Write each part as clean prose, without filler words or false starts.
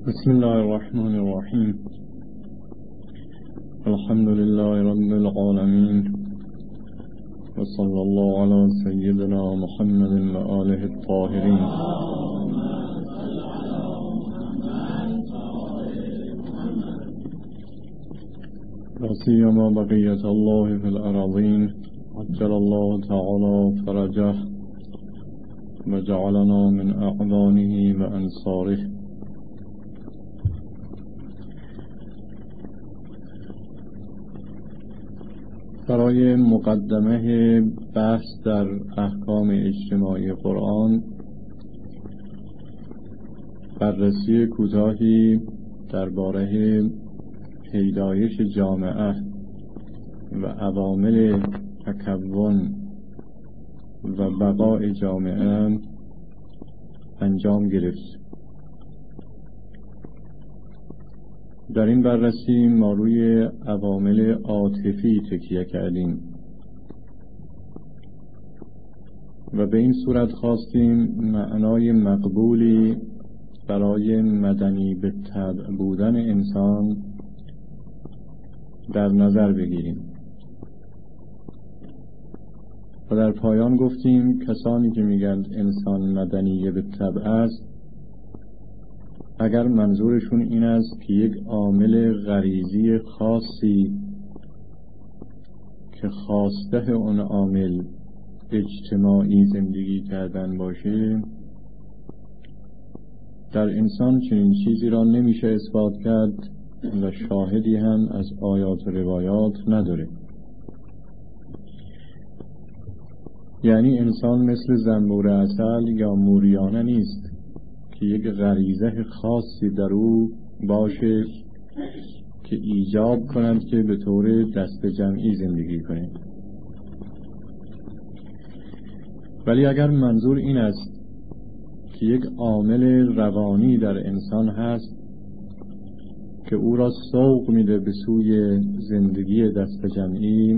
بسم الله الرحمن الرحیم. الحمد لله رب العالمین و صلی الله علی سیدنا محمد و آله الطاهرین. لا سیما بقیة الله فی الارضین عجل الله تعالی فرجه و جعلنا من اعوانه و انصاره. برای مقدمه بحث در احکام اجتماعی قرآن بررسی کوتاهی درباره پیدایش جامعه و عوامل تکون و بقای جامعه انجام گرفت. در این بررسی ما روی عوامل عاطفی تکیه کردیم و به این صورت خواستیم معنای مقبولی برای مدنی به طبع بودن انسان در نظر بگیریم و در پایان گفتیم کسانی که میگن انسان مدنی به طبع است، اگر منظورشون این است که یک عامل غریزی خاصی که خواسته اون عامل اجتماعی زندگی کردن باشه، در انسان چنین چیزی را نمیشه اثبات کرد و شاهدی هم از آیات و روایات نداره. یعنی انسان مثل زنبور عسل یا موریانه نیست که یک غریزه خاصی در او باشه که ایجاب کنند که به طور دست جمعی زندگی کنه. ولی اگر منظور این است که یک عامل روانی در انسان هست که او را سوق میده به سوی زندگی دست جمعی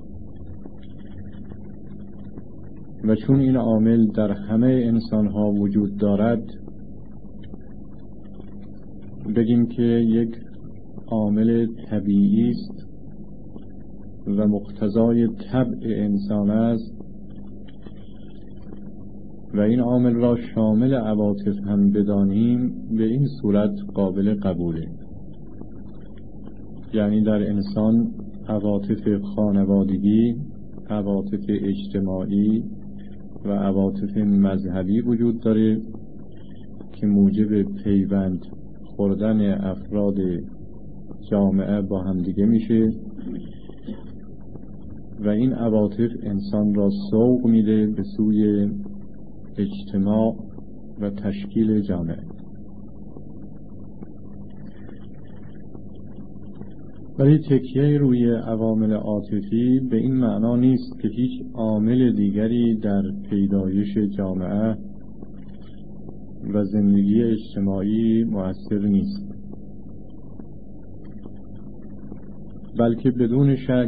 و چون این عامل در همه انسانها وجود دارد، بگیم که یک عامل طبیعی است و مقتضای طبع انسان است و این عامل را شامل عواطف هم بدانیم، به این صورت قابل قبوله. یعنی در انسان عواطف خانوادگی، عواطف اجتماعی و عواطف مذهبی وجود داره که موجب پیوند خوردن افراد جامعه با همدیگه میشه و این عواطف انسان را سوق میده به سوی اجتماع و تشکیل جامعه. ولی تکیه روی عوامل عاطفی به این معنا نیست که هیچ عامل دیگری در پیدایش جامعه و زندگی اجتماعی مؤثر نیست، بلکه بدون شک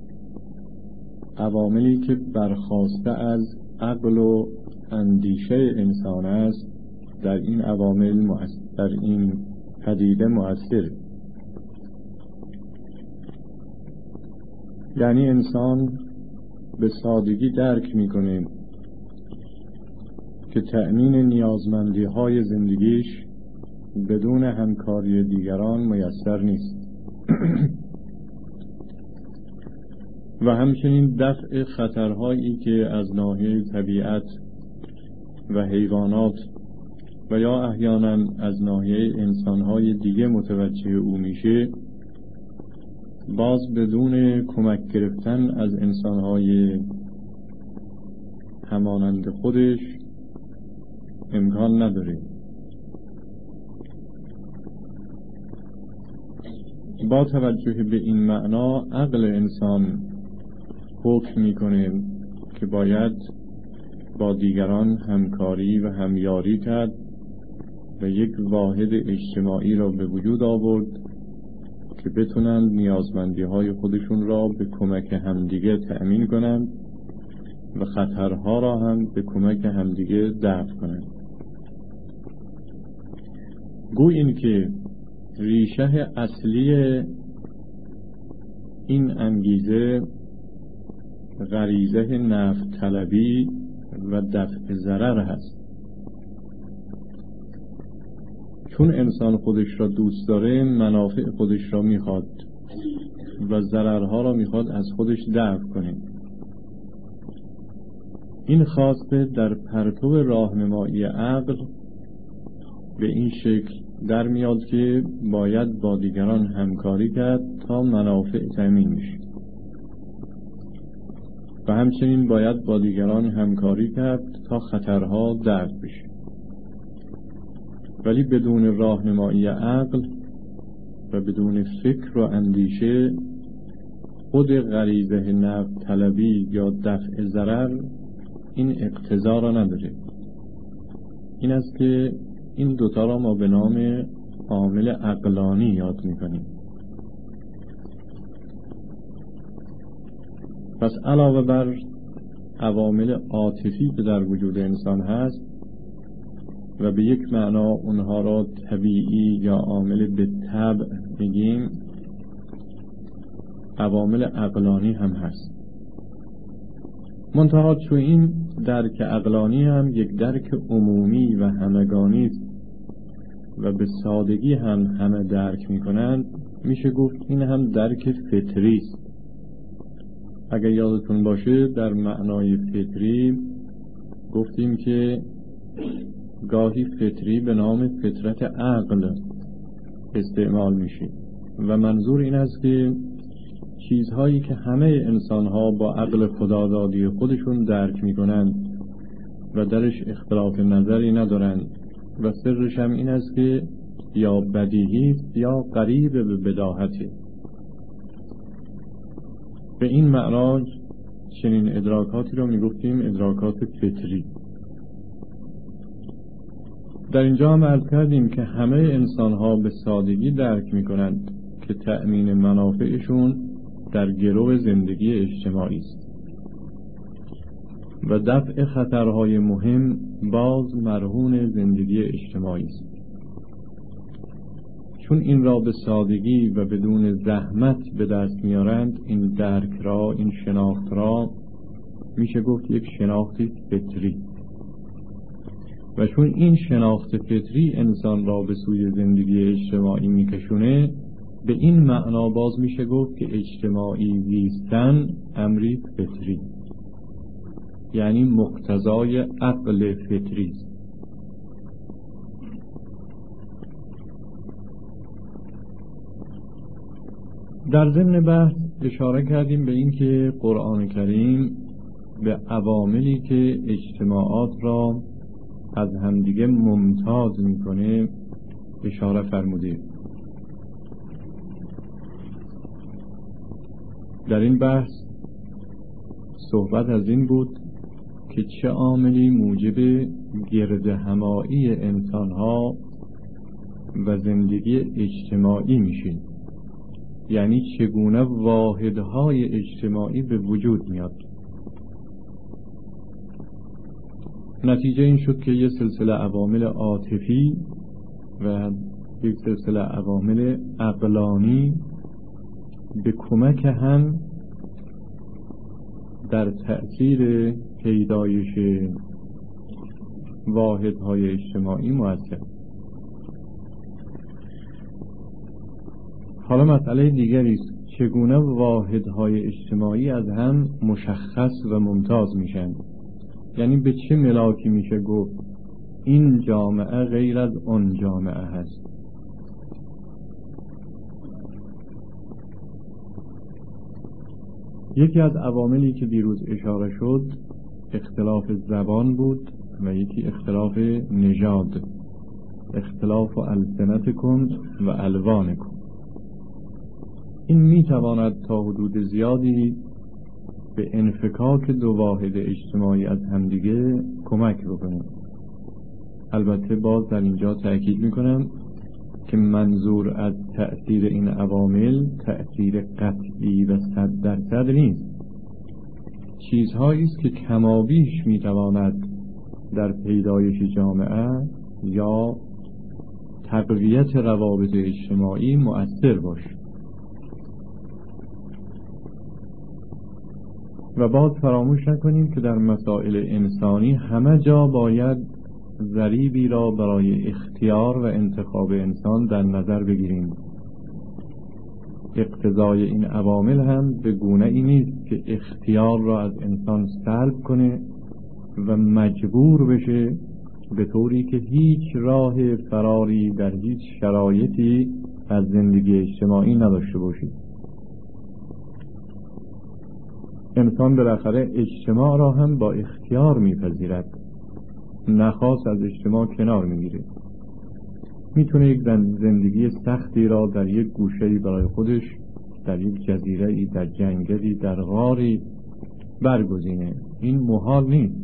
عواملی که برخاسته از عقل و اندیشه انسان است در این عوامل در این پدیده مؤثر. یعنی انسان به سادگی درک میکنه که تأمین نیازمندی های زندگیش بدون همکاری دیگران میسر نیست و همچنین دفع خطرهایی که از ناحیه طبیعت و حیوانات و یا احیانا از ناحیه انسانهای دیگه متوجه او میشه، باز بدون کمک گرفتن از انسانهای همانند خودش امکان نداره. با توجه به این معنا عقل انسان حکم میکنه که باید با دیگران همکاری و همیاری کرد و یک واحد اجتماعی را به وجود آورد که بتونند نیازمندی های خودشون را به کمک همدیگه تأمین کنند و خطرها را هم به کمک همدیگه دفع کنند. گوییم که ریشه اصلی این انگیزه غریزه نفع طلبی و دفع ضرر هست. چون انسان خودش را دوست داره، منافع خودش را میخواد و ضررها را میخواد از خودش دفع کنه. این خواسته در پرتو راهنمایی عقل به این شکل در میاد که باید با دیگران همکاری کرد تا منافع تامین میشه و همچنین باید با دیگران همکاری کرد تا خطرها دفع بشه. ولی بدون راهنمایی عقل و بدون فکر و اندیشه، خود غریزه نفع طلبی یا دفع ضرر این اقتضا را نداره. این است که این دوتا را ما به نام عامل عقلانی یاد میکنیم. پس علاوه بر عوامل عاطفی که در وجود انسان هست و به یک معنا اونها را طبیعی یا عامل به طبع میگیم، عوامل عقلانی هم هست. منتها چون این درک عقلانی هم یک درک عمومی و همگانی است و به سادگی هم همه درک میکنند، میشه گفت این هم درک فطری است. اگر یادتون باشه در معنای فطری گفتیم که گاهی فطری به نام فطرت عقل استعمال میشه و منظور این است که چیزهایی که همه انسانها با عقل خدادادی خودشون درک میکنند و درش اختلاف نظری ندارند و سرش هم این است که یا بدیهی است یا قریب به بداهته. به این معنا چنین ادراکاتی رو میگفتیم ادراکات فطری. در اینجا هم عرض کردیم که همه انسانها به سادگی درک میکنند که تأمین منافعشون در گرو زندگی اجتماعی است و دفع خطرهای مهم باز مرهون زندگی اجتماعی است. چون این را به سادگی و بدون زحمت به دست میارند، این درک را، این شناخت را میشه گفت یک شناختی فطری. و چون این شناخت فطری انسان را به سوی زندگی اجتماعی میکشونه، به این معنا باز میشه گفت که اجتماعی زیستن امری فطری، یعنی مقتضای عقل فطری است. در ضمن بحث اشاره کردیم به این که قرآن کریم به عواملی که اجتماعات را از همدیگه ممتاز میکنه اشاره فرموده. در این بحث صحبت از این بود که چه عاملی موجب گرد همایی انسانها و زندگی اجتماعی میشه، یعنی چگونه واحدهای اجتماعی به وجود میاد. نتیجه این شد که یه سلسله عوامل عاطفی و یک سلسله عوامل عقلانی به کمک هم در تأثیر پیدایش واحدهای اجتماعی مؤثر. حالا مسئله دیگری است، چگونه واحدهای اجتماعی از هم مشخص و ممتاز میشن، یعنی به چه ملاکی میشه گفت این جامعه غیر از آن جامعه هست. یکی از عواملی که دیروز اشاره شد اختلاف زبان بود و یکی اختلاف نژاد، اختلاف السنتکم و الوانکم. این میتواند تا حدود زیادی به انفکاک دو واحد اجتماعی از همدیگه کمک بکنه. البته باز در اینجا تأکید میکنم که منظور از تأثیر این عوامل تأثیر قطعی و 100% نیست. چیزهایی است که کمابیش میتواند در پیدایش جامعه یا تقویت روابط اجتماعی مؤثر باشه. و باز فراموش نکنیم که در مسائل انسانی همه جا باید ضریبی را برای اختیار و انتخاب انسان در نظر بگیریم. اقتضای این عوامل هم به گونه ای نیست که اختیار را از انسان سلب کنه و مجبور بشه به طوری که هیچ راه فراری در هیچ شرایطی از زندگی اجتماعی نداشته باشید. انسان بالاخره اجتماع را هم با اختیار میپذیرد، نخواست از اجتماع کنار میگیره. میتونه یک زندگی سختی را در یک گوشه‌ای برای خودش، در یک جزیره‌ای، در جنگلی، در غاری برگزینه. این محال نیست.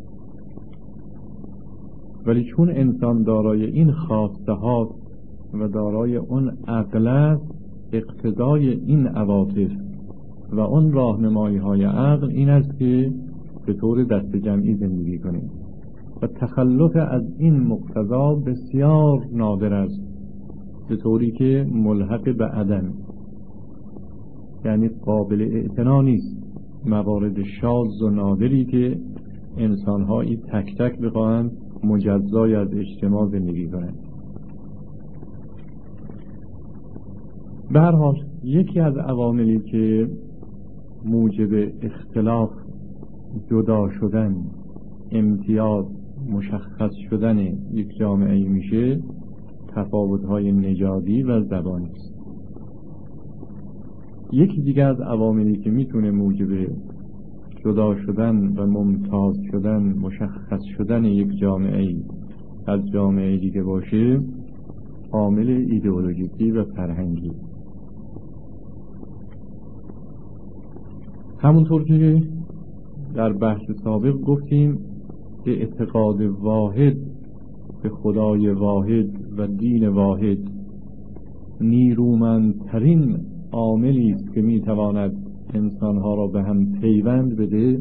ولی چون انسان دارای این خواسته ها و دارای اون عقل است، اقتضای این عواطف و اون راهنمایی های عقل این است که به طور دست جمعی زندگی کنیم و تخلف از این مقتضا بسیار نادر است، به طوری که ملحق به عدم، یعنی قابل اعتنا نیست. موارد شاذ و نادری که انسان‌هایی تک تک بخواهند مجزای از اجتماع زندگی کنند. به هر حال یکی از عواملی که موجب اختلاف، جدا شدن، امتیاز، مشخص شدن یک جامعه میشه، تفاوت‌های نژادی و زبانی است. یکی دیگه از عواملی که میتونه موجب جدا شدن و ممتاز شدن، مشخص شدن یک جامعه از جامعه دیگه باشه، عامل ایدئولوژیکی و فرهنگی. همونطور که در بحث سابق گفتیم، اعتقاد واحد به خدای واحد و دین واحد نیرومندترین عاملی است که میتواند انسانها را به هم پیوند بده.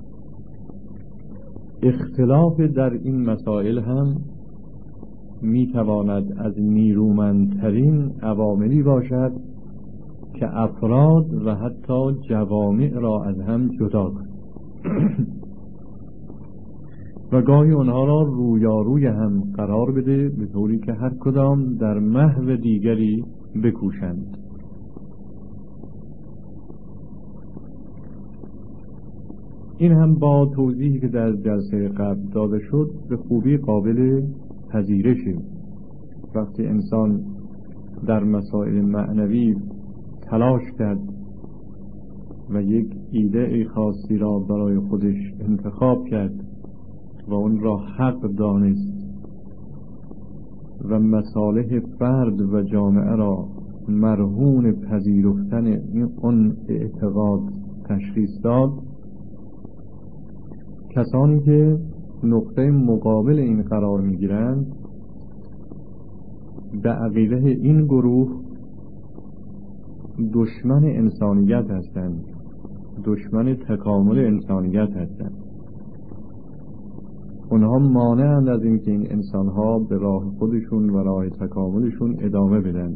اختلاف در این مسائل هم میتواند از نیرومندترین عواملی باشد که افراد و حتی جوامع را از هم جدا کند و گاهی آنها را رویاروی هم قرار بده، به طوری که هر کدام در محو دیگری بکوشند. این هم با توضیحی که در جلسه قبل داده شد به خوبی قابل پذیرشه. وقتی انسان در مسائل معنوی تلاش کرد و یک ایده خاصی را برای خودش انتخاب کرد و اون را حق دانست و مصالح فرد و جامعه را مرهون پذیرفتن اون اعتقاد تشخیص داد، کسانی که نقطه مقابل این قرار میگیرند به عقیده این گروه دشمن انسانیت هستند، دشمن تکامل انسانیت هستند. اونها مانعند از این که این انسانها به راه خودشون و راه تکاملشون ادامه بدن.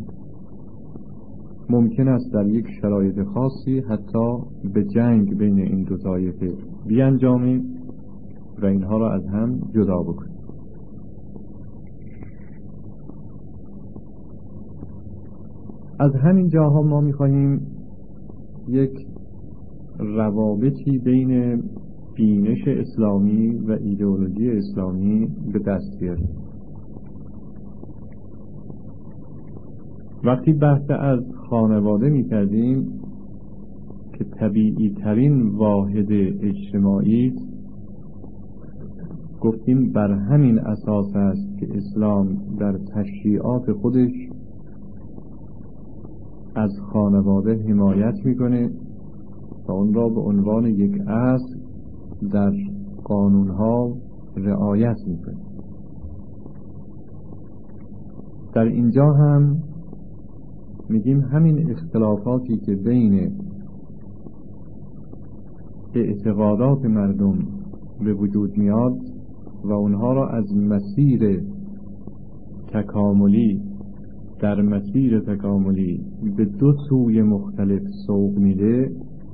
ممکن است در یک شرایط خاصی حتی به جنگ بین این دو طایفه بیانجامه و اینها را از هم جدا بکنه. از همین جاها ما می‌خواهیم یک روابطی بین بینش اسلامی و ایدئولوژی اسلامی به دست بیاریم. وقتی بحث از خانواده می‌کردیم که طبیعی ترین واحد اجتماعی، گفتیم بر همین اساس است که اسلام در تشریعات خودش از خانواده حمایت میکنه و اون را به عنوان یک اصل در قانونها رعایت میکنه. در اینجا هم میگیم همین اختلافاتی که بین اعتقادات مردم به وجود میاد و اونها را از مسیر تکاملی در مسیر تکاملی به دو سوی مختلف سوق میده،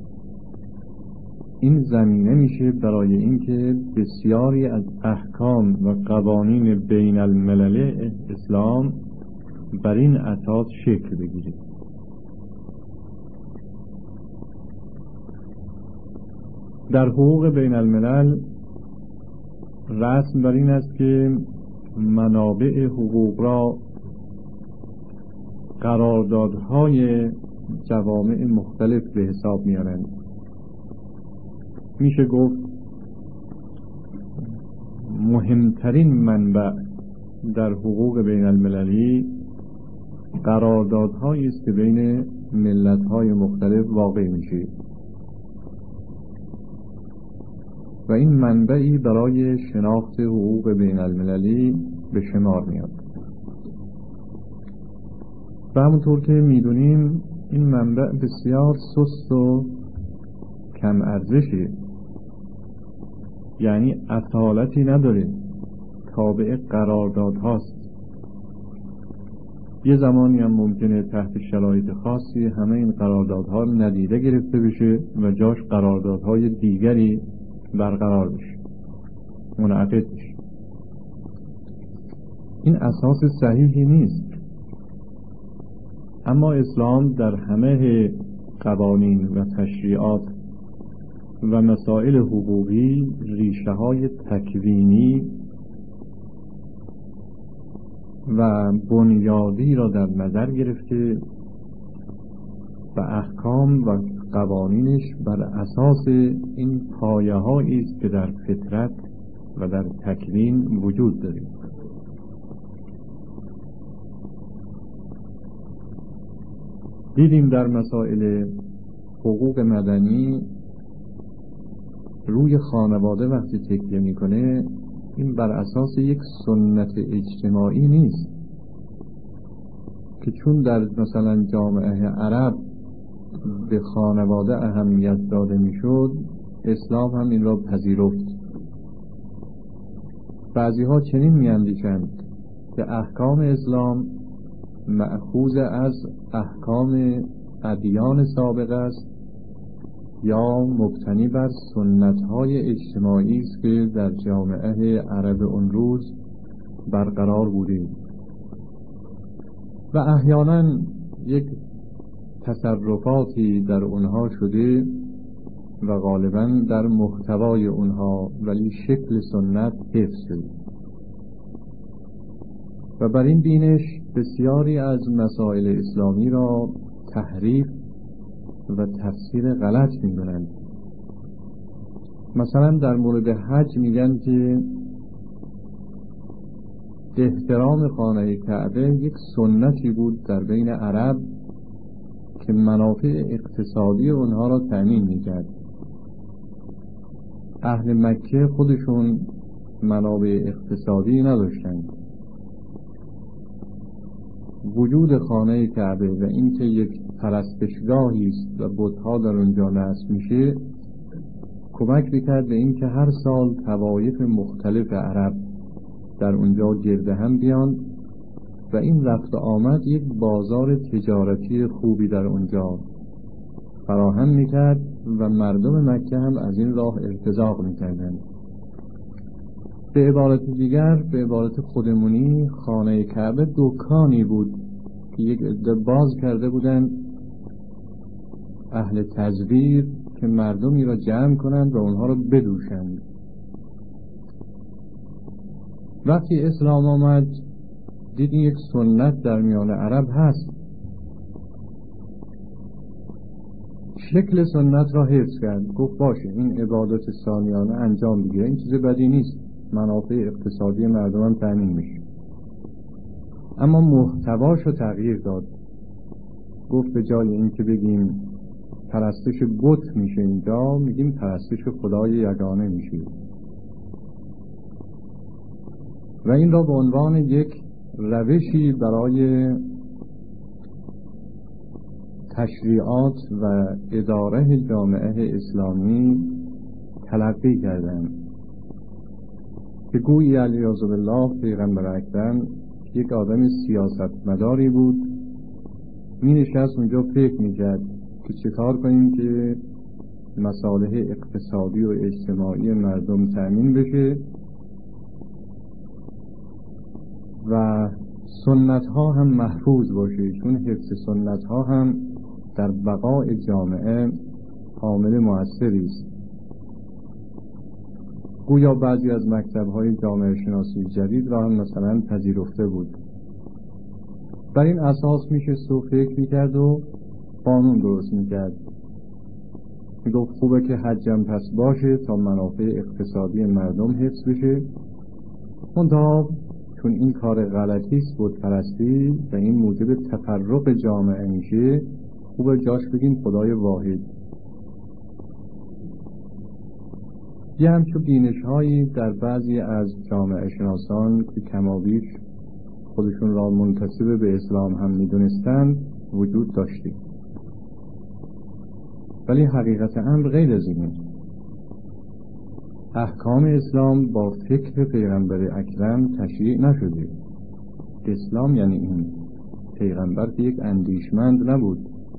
این زمینه میشه برای اینکه بسیاری از احکام و قوانین بین الملل اسلام بر این اساس شکل بگیره. در حقوق بین الملل رسم بر این است که منابع حقوق را قراردادهای جوامع مختلف به حساب میارند. میشه گفت مهمترین منبع در حقوق بین المللی قراردادهایی است که بین ملت‌های مختلف واقع میشه و این منبعی برای شناخت حقوق بین المللی به شمار میاد. و همونطور که میدونیم این منبع بسیار سست و کم ارزشه، یعنی اصالتی نداره، تابع قرارداد هاست. یه زمانی هم ممکنه تحت شرایط خاصی همه این قراردادها ندیده گرفته بشه و جاش قراردادهای دیگری برقرار بشه، منعقد بشه. این اساس صحیحی نیست. اما اسلام در همه قوانین و تشریعات و مسائل حقوقی ریشه های تکوینی و بنیادی را در نظر گرفته و احکام و قوانینش بر اساس این پایه هایی است که در فطرت و در تکوین وجود دارد. دیدیم در مسائل حقوق مدنی روی خانواده وقتی تکیه میکنه، این بر اساس یک سنت اجتماعی نیست که چون در مثلا جامعه عرب به خانواده اهمیت داده میشد، اسلام هم این را پذیرفت. بعضی ها چنین میاندیشند که احکام اسلام مأخوذ از احکام ادیان سابق است یا مبتنی بر سنت‌های اجتماعی است که در جامعه عرب اون روز برقرار بوده و احیانا یک تصرفاتی در اونها شده و غالبا در محتوای اونها ولی شکل سنت حفظ شده و بر این بینش بسیاری از مسائل اسلامی را تحریف و تفسیر غلط می‌دونند. مثلا در مورد حج میگن که احترام خانه کعبه یک سنتی بود در بین عرب که منافع اقتصادی اونها را تأمین می‌کرد. اهل مکه خودشون منابع اقتصادی نداشتند. وجود خانه کعبه و اینکه یک پرستشگاهی است و بت‌ها در اونجا نصب میشه کمک می‌کرد به اینکه هر سال طوایف مختلف عرب در اونجا گرد هم بیان و این رفت آمد یک بازار تجارتی خوبی در اونجا فراهم می‌کرد و مردم مکه هم از این راه ارتزاق می‌کردند. به عبارت دیگر، به عبارت خودمونی، خانه کعبه دکانی بود که یک عده باز کرده بودند اهل تزویر که مردمی را جمع کنند و اونها را بدوشند. وقتی اسلام آمد دید یک سنت در میان عرب هست، شکل سنت را حفظ کرد، گفت باشه این عبادت سالیانه انجام بگیره، این چیز بدی نیست، منافع اقتصادی مردم هم تامین میشه. اما محتواش رو تغییر داد، گفت به جای این که بگیم پرستش بت میشه اینجا، میگیم پرستش خدای یگانه میشه و این را به عنوان یک روشی برای تشریعات و اداره جامعه اسلامی تلقی کردند که گویی علیاذ بالله پیغمبر اکرم یک آدم سیاستمداری بود، می نشست اونجا فکر می کرد که چه کار کنیم که مصالح اقتصادی و اجتماعی مردم تأمین بشه و سنت ها هم محفوظ باشه، چون حفظ سنت ها هم در بقای جامعه عامل مؤثری است. گویا بعضی از مکتب‌های جامعه شناسی جدید را هم مثلا پذیرفته بود. بر این اساس میشه و فکر میکرد و قانون درست میکرد. میگفت خوبه که حجم پس باشه تا منافع اقتصادی مردم حفظ بشه، منتها چون این کار غلطی است، بتپرستی، و این موجب تفرق جامعه میشه، خوبه جاش بگیم خدای واحد. یه همچو بینش‌هایی در بعضی از جامعه شناسان که کمابیش خودشون را منتسب به اسلام هم میدونستند وجود داشته، ولی حقیقت امر غیر از اینه. احکام اسلام با فکر پیغمبر اکرم تشریع نشده. اسلام یعنی این. پیغمبر که یک اندیشمند نبود،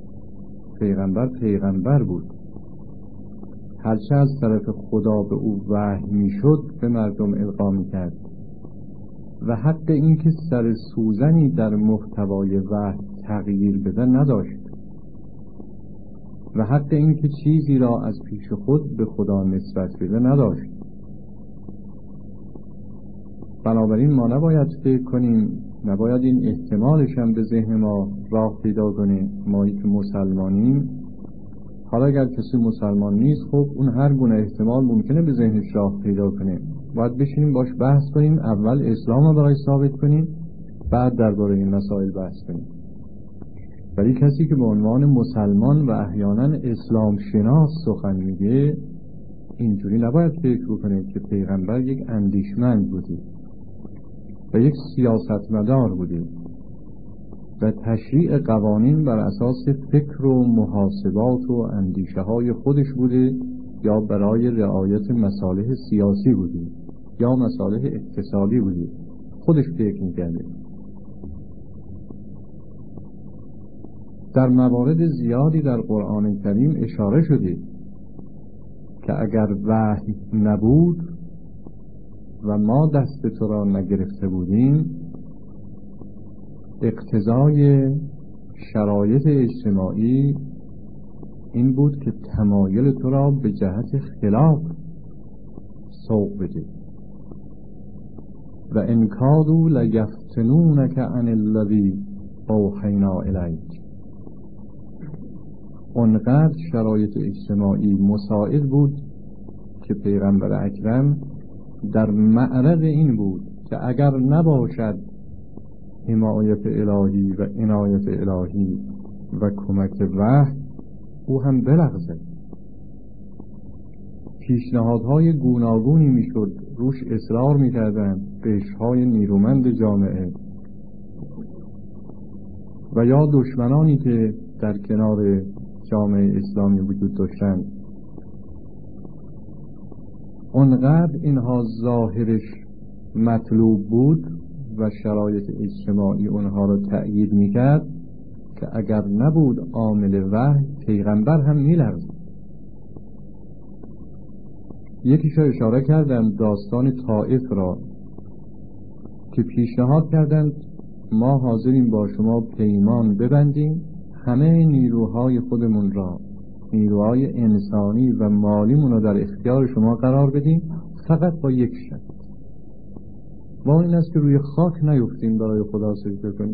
پیغمبر بود. هرچه از طرف خدا به او وحی میشد به مردم القا میکرد و حق این که سر سوزنی در محتوای وحی تغییر بده نداشت و حق این که چیزی را از پیش خود به خدا نسبت بده نداشت. بنابراین ما نباید فکر کنیم، نباید این احتمالش هم به ذهن ما راه پیدا کنه، مایی که مسلمانیم. حالا اگر کسی مسلمان نیست، خب اون هر گونه احتمال ممکنه به ذهنش راه پیدا کنه، باید بشینیم باش بحث کنیم، اول اسلام رو برای ثابت کنیم، بعد درباره این مسائل بحث کنیم. ولی کسی که به عنوان مسلمان و احیانا اسلام شناس سخن میگه، اینجوری نباید فکر بکنه که پیغمبر یک اندیشمند بوده و یک سیاستمدار بوده و تشریع قوانین بر اساس فکر و محاسبات و اندیشه های خودش بوده، یا برای رعایت مصالح سیاسی بوده یا مصالح اقتصادی بوده، خودش فکر می‌کرده. در موارد زیادی در قرآن کریم اشاره شده که اگر وحی نبود و ما دست تو را نگرفته بودیم، اقتضای شرایط اجتماعی این بود که تمایل تو را به جهت خلاف سوق بده و ان کادوا لیفتنونک عن الذی اوحینا الیک. اونقدر شرایط اجتماعی مساعد بود که پیغمبر اکرم در معرض این بود که اگر نباشد حمایت الهی و عنایت الهی و کمک وحی، او هم بلغزد. پیشنهادهای گوناگونی میشد، روش اصرار میکردند قشرهای نیرومند جامعه و یا دشمنانی که در کنار جامعه اسلامی وجود داشتند. اونقدر اینها ظاهرش مطلوب بود و شرایط اجتماعی اونها را تأیید میکرد که اگر نبود عامل وحی، پیغمبر هم میلرزید. یکیش را اشاره کردم، داستان طائف را، که پیشنهاد کردند ما حاضریم با شما پیمان ببندیم، همه نیروهای خودمون را، نیروهای انسانی و مالیمون را در اختیار شما قرار بدیم، فقط با یک شرط، با این است که روی خاک نیفتیم برای خدا سجده کنیم.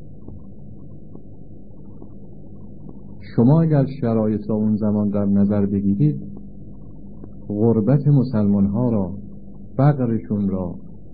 شما اگر شرایط را اون زمان در نظر بگیرید، غربت مسلمان ها را، فقرشون را،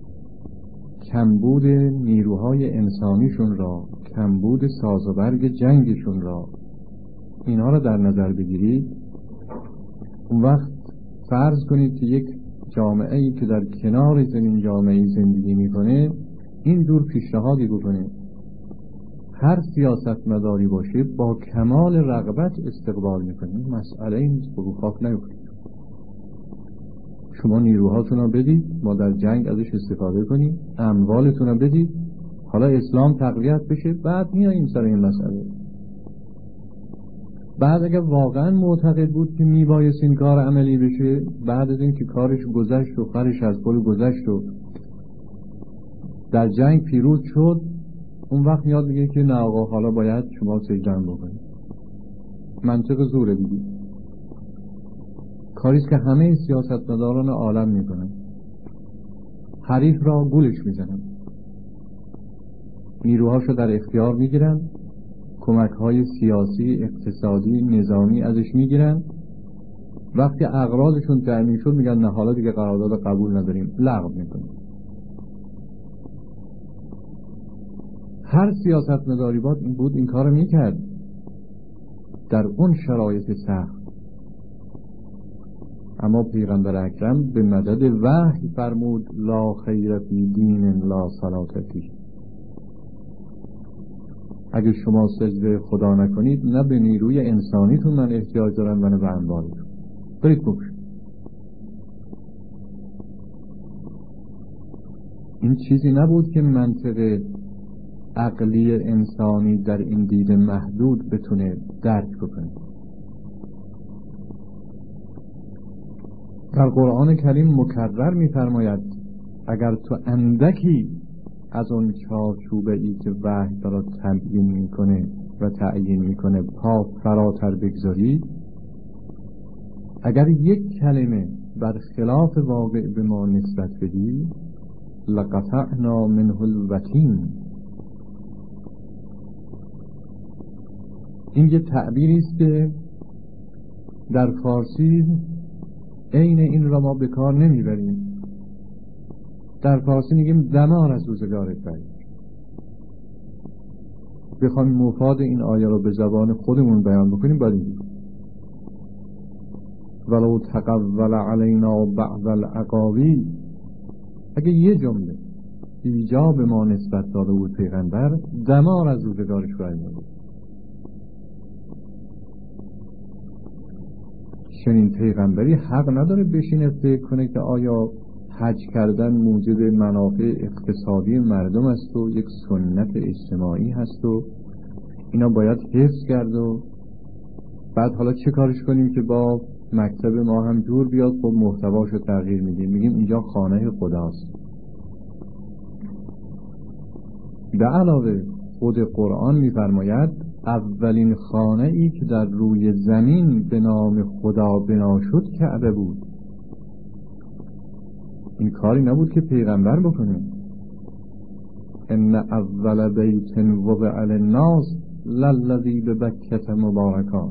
کمبود نیروهای انسانیشون را، کمبود ساز و برگ جنگشون را، اینا را در نظر بگیرید، اون وقت فرض کنید که یک جامعه ای که در کنار زمین جامعه زندگی میکنه اینجور پیشنهادی بکنه، هر سیاست مداری باشه با کمال رغبت استقبال میکنه. مسئله این رو خاک نیفتید، شما نیروهاتون رو بدید، ما در جنگ ازش استفاده کنیم، اموالتون رو بدید، حالا اسلام تقویت بشه، بعد میاییم سر این مسئله. بعد اگر واقعا معتقد بود که میبایست این کار عملی بشه، بعد از این که کارش گذشت و خرش از پل گذشت و در جنگ پیروز شد، اون وقت یاد میگه که نه آقا حالا باید شما سجدن بکنید. منطق زوره دیگه. کاریست که همه سیاستمداران عالم میکنن، حریف را گولش میزنن، نیروهاشو در اختیار میگیرن، کمک‌های سیاسی، اقتصادی، نظامی ازش میگیرن. وقتی اغراضشون تامین شد میگن نه حالا دیگه قرارداد قبول نداریم، لغو میکنیم. هر سیاستمداری بود این کارو میکرد در اون شرایط سخت. اما پیغمبر اکرم به مدد وحی فرمود لا خیر فی دین لا صلاة فیه. اگه شما سجده خدا نکنید، نه به نیروی انسانیتون من احتیاج دارم و نه به انبارتون. برید بکشید. این چیزی نبود که منطق عقلی انسانی در این دید محدود بتونه درک بکنه. در قرآن کریم مکرر می‌فرماید اگر تو اندکی از اون چارچوبه‌ای که وحی برات تبیین میکنه و تعیین میکنه پا فراتر بگذاری، اگر یک کلمه بر خلاف واقع به ما نسبت بدی، لقطعنا منه الوتین. این یه تعبیری است که در فارسی عین این را ما به کار نمیبریم. در فارسی میگیم دمار از روزگارت برید. بخوایم مفاد این آیه رو به زبان خودمون بیان بکنیم باید میگیم ولو تقول علینا بعض الاقاویل. اگه یه جمله ایجاب ما نسبت داده بود پیغمبر، دمار از روزگارش برید. چنین پیغمبری حق نداره بشینه فکر کنه که آیا حج کردن موجب منافع اقتصادی مردم است و یک سنت اجتماعی هست و اینا باید حفظ کرد و بعد حالا چه کارش کنیم که با مکتب ما هم جور بیاد. خب محتواشو تغییر میدیم، میگیم اینجا خانه خداست. به علاوه خود قرآن میفرماید اولین خانه ای که در روی زمین به نام خدا بنا شد کعبه بود. این کاری نبود که پیغمبر بکنه. ان اول بیت وضع للناس للذی ببکة مبارکا.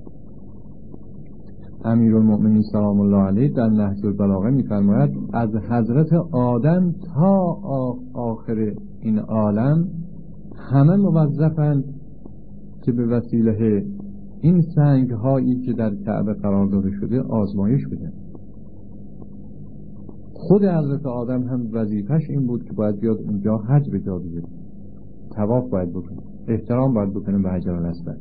امیرالمؤمنین سلام الله علیه در نهج البلاغه میفرماید از حضرت آدم تا آخر این عالم همه موظفند که به وسیله این سنگ هایی که در کعبه قرار داده شده آزمایش بدن. خود حضرت آدم هم وظیفش این بود که باید بیاد اونجا حج به جا بیاره، طواف باید بکنه، احترام باید بکنه به حجر الاسود.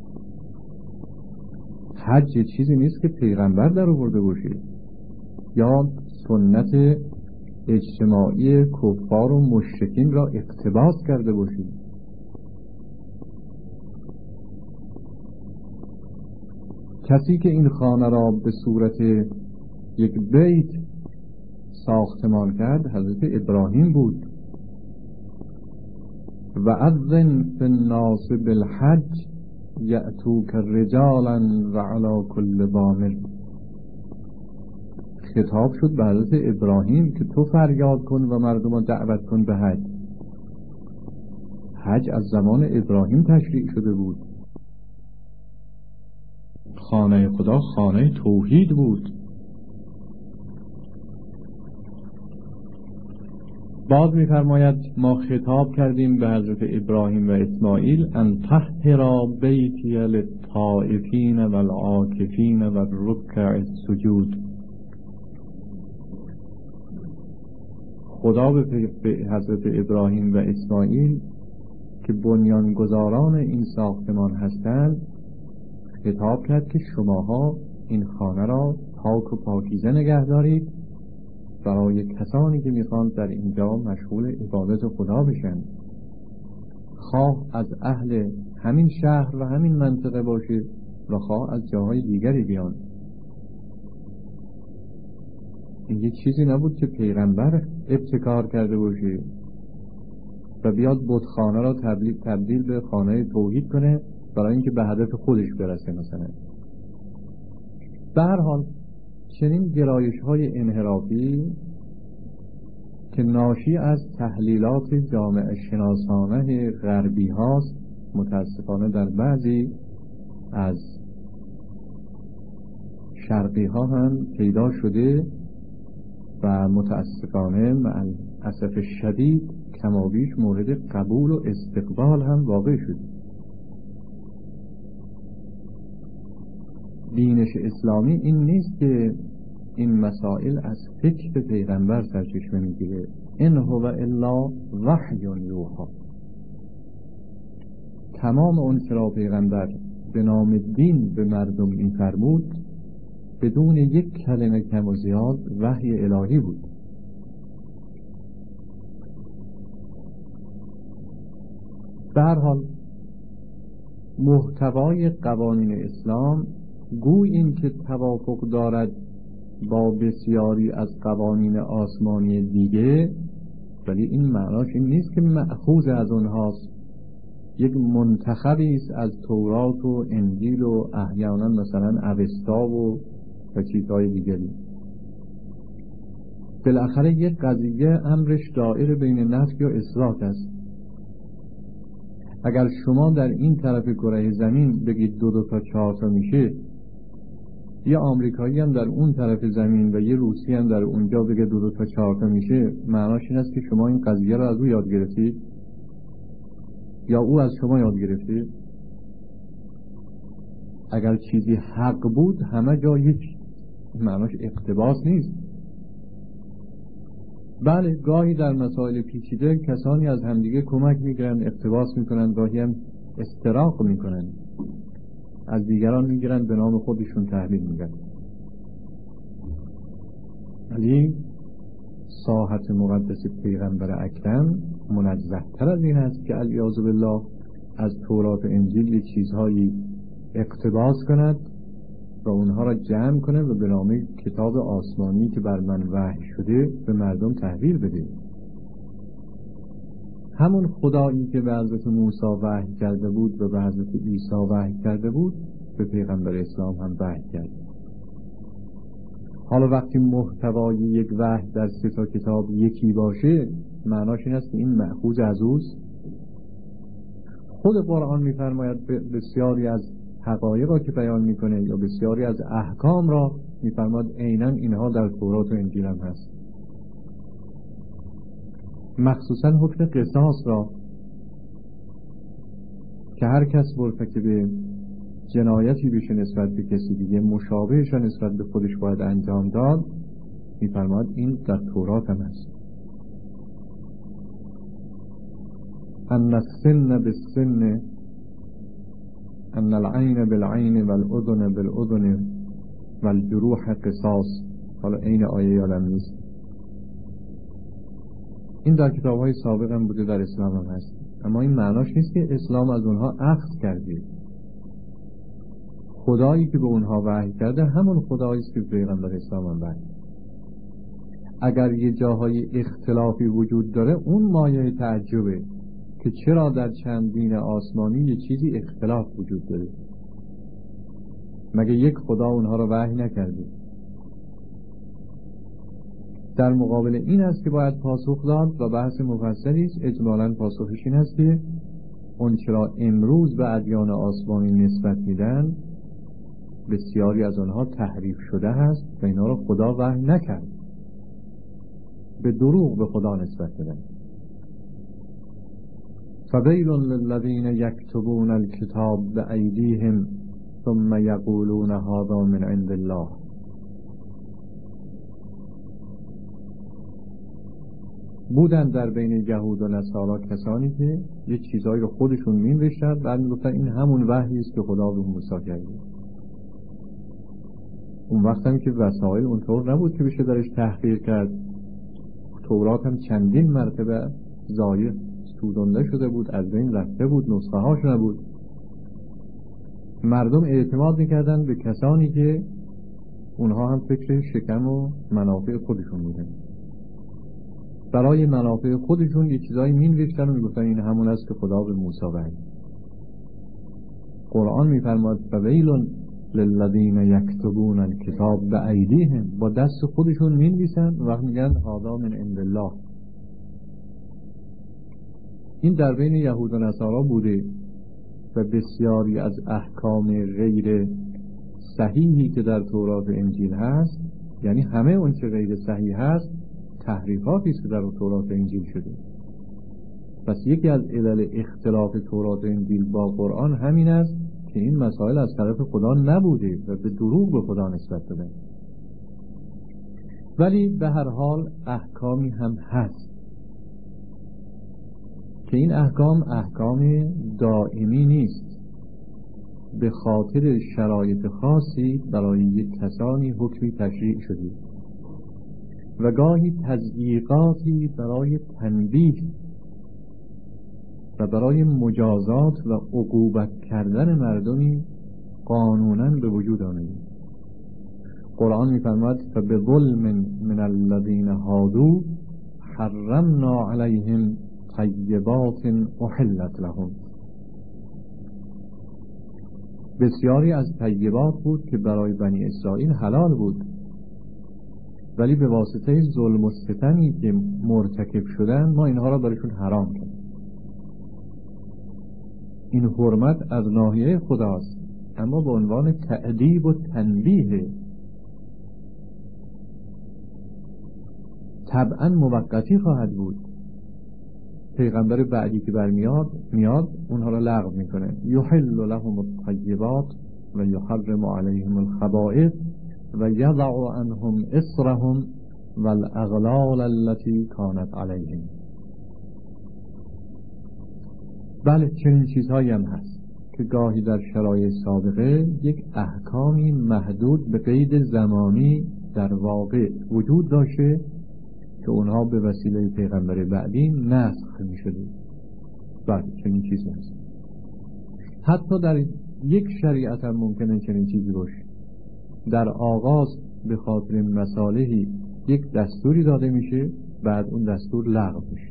حج چیزی نیست که پیغمبر در آورده باشه یا سنت اجتماعی کفار و مشرکین را اقتباس کرده باشه. کسی که این خانه را به صورت یک بیت ساختمان کرد حضرت ابراهیم بود. و اذن فی الناس بالحج یأتوک رجالا و علی کل ضامر. خطاب شد به حضرت ابراهیم که تو فریاد کن و مردم را دعوت کن به حج. حج از زمان ابراهیم تشریع شده بود. خانه خدا خانه توحید بود. باز می‌فرماید ما خطاب کردیم به حضرت ابراهیم و اسماعیل ان طهرا بیتی للطائفین والعاکفین والرکع السجود. خدا به حضرت ابراهیم و اسماعیل که بنیانگذاران این ساختمان هستند خطاب کرد که شماها این خانه را پاک و پاکیزه نگه دارید برای کسانی که میخوان در اینجا مشغول عبادت خدا بشن. خواه از اهل همین شهر و همین منطقه باشه و خواه از جاهای دیگری بیان. این یک چیزی نبود که پیغمبر ابتکار کرده باشه و بیاد بتخانه را تبدیل به خانه توحید کنه برای اینکه به هدف خودش برسه. مثلا به هر حال چنین گرایش های انحرافی که ناشی از تحلیلات جامعه شناسانه غربی هاست، متاسفانه در بعضی از شرقی ها هم پیدا شده و متاسفانه مع الاسف شدید کمابیش مورد قبول و استقبال هم واقع شد. دینش اسلامی این نیست که این مسائل از فکر پیغمبر سرچشمه میگیره. ان هو الا وحی یوحی. تمام اون چرا پیغمبر به نام دین به مردم میفرمود بدون یک کلمه کم و زیاد وحی الهی بود. به هر حال محتوای قوانین اسلام گوی این که توافق دارد با بسیاری از قوانین آسمانی دیگه، ولی این معناش این نیست که مأخوذ از اونهاست. یک منتخبی است از تورات و انجیل و احیانا مثلا اوستا و چیزهای دیگری. بالاخره یک قضیه امرش دائر بین نفی و اثبات است. اگر شما در این طرف کره زمین بگید 2 تا 4 تا میشه، یه آمریکایی هم در اون طرف زمین و یه روسی هم در اونجا بگه 2 تا 4 تا میشه، معناش این است که شما این قضیه رو از او یاد گرفتید یا او از شما یاد گرفته. اگر چیزی حق بود همه جا یک، معناش اقتباس نیست. بله گاهی در مسائل پیچیده کسانی از همدیگه کمک میگیرن، اقتباس میکنن، گاهی هم استراق میکنن، از دیگران میگیرن به نام خودشون تحلیل میگن. ولی ساحت مقدس پیغمبر اکرم منزه تر از این است که علیاذ بالله از تورات و انجیل یک چیزهایی اقتباس کند و اونها را جمع کنه و به نام کتاب آسمانی که بر من وحی شده به مردم تحویل بده. همون خدایی که به حضرت موسی وحی کرده بود و به حضرت عیسی وحی کرده بود به پیغمبر اسلام هم وحی کرد. حالا وقتی محتوای یک وحی در 3 تا کتاب یکی باشه، معناش این است که این مأخوذ از اوست. خود قرآن می‌فرماید بسیاری از حقایق را که بیان میکنه یا بسیاری از احکام را می‌فرماید عیناً اینها در تورات و انجیل هم هست. مخصوصاً حکم قصاص را که هر کس مرتکب جنایتی بشه نسبت به کسی دیگه مشابهش را نسبت به خودش باید انجام داد، می‌فرماید این در تورات هم هست. ان السن بالسن ان العین بالعین والاذن بالاذن والجروح قصاص. حالا عین آیه یادم نیست. این در کتاب‌های سابق هم بوده، در اسلام هم هست. اما این معناش نیست که اسلام از اونها اخذ کرده. خدایی که به اونها وحی کرده همون خدایی است که پیغمبر اسلام هم وحی. اگر یه جاهای اختلافی وجود داره اون مایه تعجبه که چرا در چند دین آسمانی یه چیزی اختلاف وجود داره. مگه یک خدا اونها رو وحی نکرده؟ در مقابل این است که باید پاسخ داد و بحث مفصلی است. اجمالاً پاسخش این است که اون چرا امروز به ادیان آسمانی نسبت میدن بسیاری از آنها تحریف شده هست و اینا رو خدا وحی نکرد، به دروغ به خدا نسبت دادن. فویل للذین یکتبون الکتاب بأیدیهم ثم یقولون هذا من عند الله. بودن در بین یهود و نصارا کسانی که یک چیزایی رو خودشون می‌نوشتن بعد میگفتن این همون وحی است که خدا به موسی کرده. اون وقت هم که وسایل اونطور نبود که بشه درش تحقیق کرد. تورات هم چندین مرتبه ضایع سوزانده شده بود، از بین رفته بود، نسخه هاش نبود. مردم اعتماد میکردن به کسانی که اونها هم فکر شکم و منافع خودشون بودن. برای منافع خودشون یه چیزایی مینوشتن و میگفتن این همون است که خدا به موسی وحی. قرآن میفرماد فویل للذین یکتبون الکتاب بایدیهم، با دست خودشون مینویسن و وقت میگن هذا من عند الله. این در بین یهود و نصارا بوده و بسیاری از احکام غیر صحیحی که در تورات و انجیل هست، یعنی همه اون چه غیر صحیح هست تحریفاتی است که در تورات و انجیل شده. پس یکی از علل اختلاف تورات و انجیل با قرآن همین است که این مسائل از طرف خدا نبوده و به دروغ به خدا نسبت دادن. ولی به هر حال احکامی هم هست که این احکام دائمی نیست، به خاطر شرایط خاصی برای یک کسانی حکمی تشریع شده و گاهی تضییقاتی برای تنبیه و برای مجازات و عقوبت کردن مردمی قانونا به وجود آمده. قرآن می‌فرماید فبظلم من الذین هادوا حرمنا علیهم طیبات احلت لهم. بسیاری از طیبات بود که برای بنی اسرائیل حلال بود، ولی به واسطه ظلم و ستمی که مرتکب شدن ما اینها را برایشون حرام کردیم. این حرمت از ناحیه خداست، اما به عنوان تأدیب و تنبیه، طبعا موقتی خواهد بود. پیغمبر بعدی که میاد اونها را لغو میکنه. یحل لهم الطیبات و یحرم علیهم الخبائث و یضع عنهم اصرهم والاغلال التي كانت علیهم. بله، چنین چیزهایی هم هست که گاهی در شرایط سابقه یک احکامی محدود به قید زمانی در واقع وجود داشته که اونها به وسیله پیغمبر بعدی نسخ می شده. بله، چنین چیزی هست. حتی در یک شریعت هم ممکنه چنین چیزی باشه. در آغاز به خاطر مصالحی یک دستوری داده میشه، بعد اون دستور لغو میشه.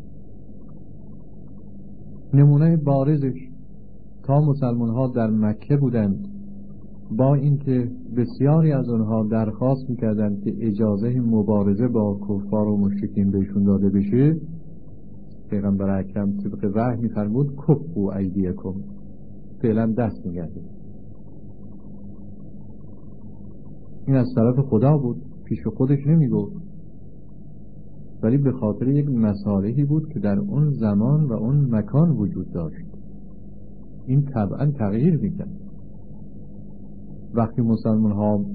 نمونه بارزش تا مسلمان ها در مکه بودند، با اینکه بسیاری از اونها درخواست میکردند که اجازه مبارزه با کفار و مشرکین بهشون داده بشه، پیغمبر اکرم طبق وحی میفرمود کفوا ایدیکم، فعلا دست میگردید. این از طرف خدا بود، پیش خودش نمیگفت، ولی به خاطر یک مصالحی بود که در اون زمان و اون مکان وجود داشت. این طبعا تغییر میکرد. وقتی مسلمان ها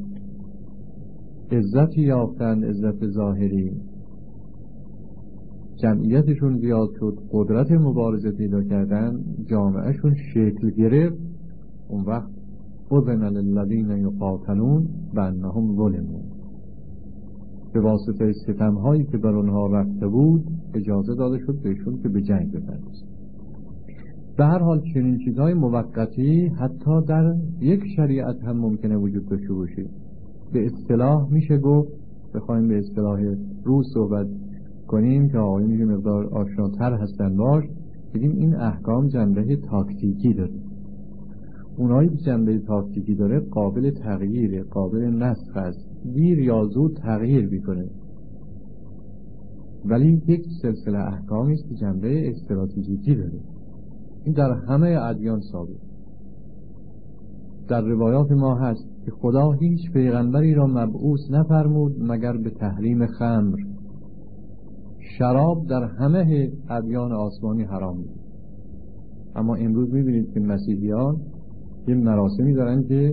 عزتی یافتند، عزت ظاهری، جمعیتشون زیاد شد، قدرت مبارزه پیدا کردن، جامعهشون شکل گرفت، اون وقت اذن للذین یقاتلون بانهم ظلموا، به واسطه ستم‌هایی که بر اونها رفته بود اجازه داده شد بهشون که به جنگ بپردازند. به هر حال چنین چیزهای موقتی حتی در یک شریعت هم ممکنه وجود داشته باشه. به اصطلاح میشه گفت، بخوایم به اصطلاح روز صحبت کنیم که آقایون یه مقدار آشناتر هستن باش، بگیم این احکام جنبه تاکتیکی داره. اونایی که جنبه تاکتیکی داره قابل تغییره، قابل نسخ است، دیر یا زود تغییر میکنه. ولی یک سلسله احکامی است که جنبه استراتژیکی داره. این در همه ادیان ثابت. در روایات ما هست که خدا هیچ پیغمبری را مبعوث نفرمود مگر به تحریم خمر. شراب در همه ادیان آسمانی حرام بود. اما امروز میبینید که مسیحیان یه مراسمی دارن که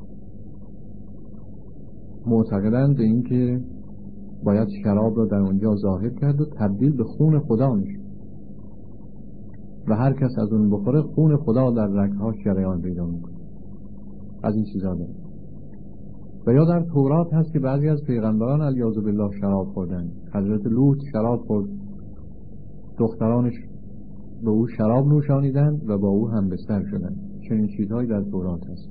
معتقدند به این که باید شراب را در اونجا ظاهر کرد و تبدیل به خون خدا میشه و هر کس از اون بخوره خون خدا در رگ‌هاش جریان پیدا میکنه. از این چیزا داره. و یا در تورات هست که بعضی از پیغمبران علیاذ بالله شراب خوردن. حضرت لوط شراب خورد، دخترانش به او شراب نوشانیدند و با او هم بستر شدند. چنین چیزهایی در تورات هست.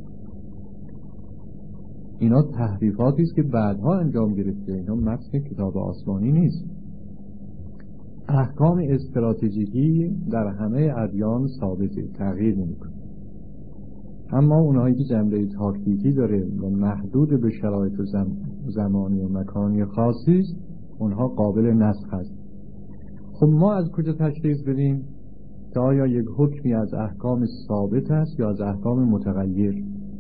اینا تحریفاتی است که بعدها انجام گرفته. اینا متن کتاب آسمانی نیست. احکام استراتژیکی در همه ادیان ثابته، تغییر نمیکنه. اما اونهایی که جنبه تاکتیکی داره و محدود به شرایط زمانی و مکانی خاصی است، اونها قابل نسخ است. خب ما از کجا تشخیص بدیم که آیا یک حکمی از احکام ثابت است یا از احکام متغیر؟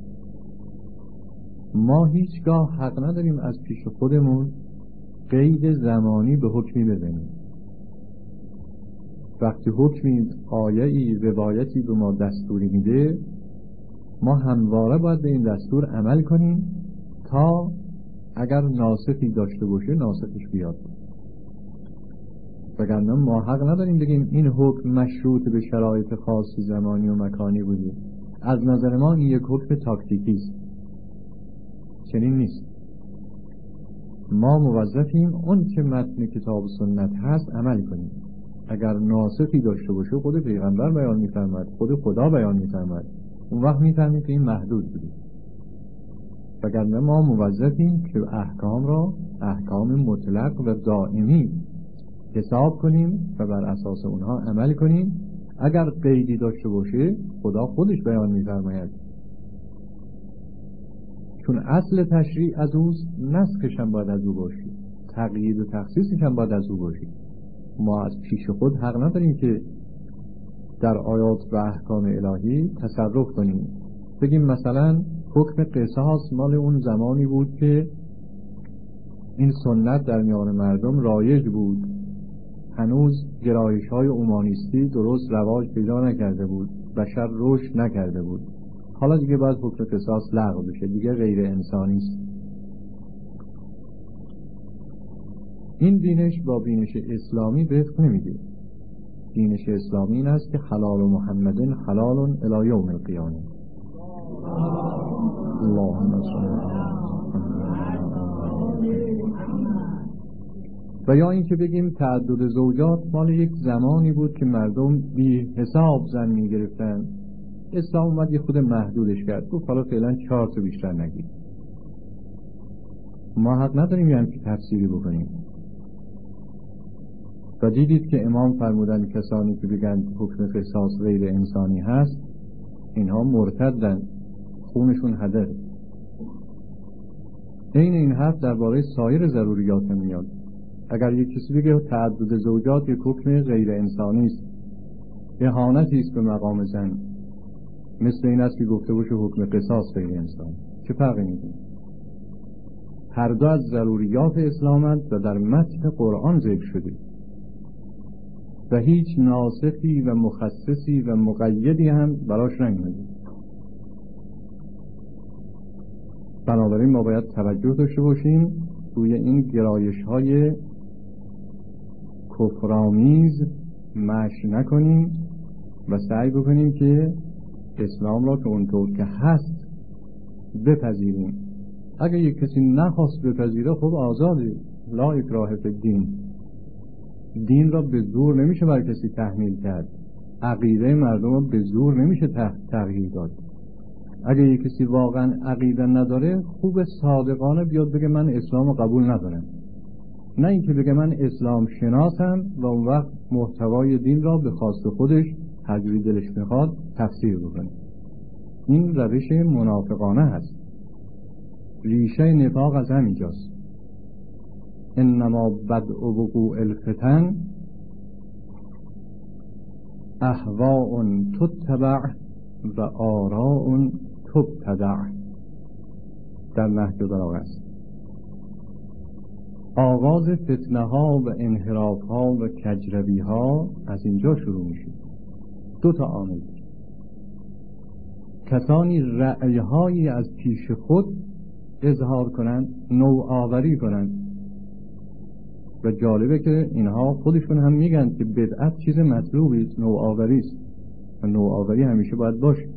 ما هیچگاه حق نداریم از پیش خودمون قید زمانی به حکمی بزنیم. وقتی حکمی، آیه‌ای، روایتی به ما دستوری میده، ما همواره باید به این دستور عمل کنیم تا اگر ناسخی داشته باشه ناسخش بیاد. وگرنه ما حق نداریم بگیم این حکم مشروط به شرایط خاصی زمانی و مکانی بوده. از نظر ما این یک حکم تاکتیکی است. چنین نیست. ما موظفیم اون که متن کتاب و سنت هست عمل کنیم. اگر ناسخی داشته باشه خود پیغمبر بیان می‌فرماید، خود خدا بیان می‌فرماید، اون وقت می‌فهمیم که این محدود بوده. وگرنه ما موظفیم که احکام را احکام مطلق و دائمی حساب کنیم و بر اساس اونها عمل کنیم. اگر قیدی داشته باشه خدا خودش بیان می‌فرماید، چون اصل تشریع از اوست، نسخش هم باید از او باشه، تقیید و تخصیصش هم باید از او باشه. ما از پیش خود حق نداریم که در آیات و احکام الهی تصرف کنیم. بگیم مثلا حکم قصاص مال اون زمانی بود که این سنت در میان مردم رایج بود، هنوز گرایش‌های اومانیستی درست رواج پیدا نکرده بود، بشر رشد نکرده بود. حالا دیگه باید حکم قصاص لغو بشه، دیگه غیر انسانی است. این بینش با بینش اسلامی وفق نمیده. بینش اسلامی این است که حلال محمدin حلال الی یوم القیامه. اللهم صل علی و یا این که بگیم تعدد زوجات مال یک زمانی بود که مردم بی حساب زن می گرفتن، اسلام اومد یه خود محدودش کرد، گفت حالا فعلا 4 تا بیشتر نگیر. ما حق نداریم یعنی که تفسیری بکنیم. و دیدید که امام فرمودن کسانی که بگن حکم قصاص غیر انسانی هست، اینها مرتدن، خونشون هدر. این حرف درباره سایر ضروریات هم میاد. اگر یک کسی بگه تعدد زوجات یک حکم غیر انسانی است، اهانتی است به مقام زن، مثل این است که گفته باشه حکم قصاص غیر انسانی، چه فرقی میکنه؟ هر دو از ضروریات اسلامند و در متن قرآن ذکر شده و هیچ ناسخی و مخصصی و مقیدی هم براش نیامده. بنابراین ما باید توجه داشته باشیم روی این گرایش‌های کفرآمیز مشی نکنیم و سعی بکنیم که اسلام را که اونطور که هست بپذیریم. اگر یک کسی نخواست بپذیره خب آزاده، لا اکراه فی الدین. دین را به زور نمیشه بر کسی تحمیل کرد، عقیده مردم را به زور نمیشه تغییر داد. اگر یک کسی واقعا عقیده نداره، خوب صادقانه بیاد بگه من اسلام رو قبول ندارم، نه اینکه بگه من اسلام شناسم و اون وقت محتوای دین را به خواست خودش هر جوری دلش میخواد تفسیر بکنه. این روش منافقانه هست. ریشه نفاق از همینجاست. انما بدء وقوع الفتن اهواء تتبع و آراء تبتدع، در نهج بلاغه است. آغاز فتنه ها و انحراف ها و کجروی ها از اینجا شروع میشه. 2 تا عامل: کسانی رأی هایی از پیش خود اظهار کنند، نوآوری کنند. و جالبه که اینها خودشون هم میگن که بدعت چیز مطلوبی است، نوآوری است و نوآوری همیشه باید باشه.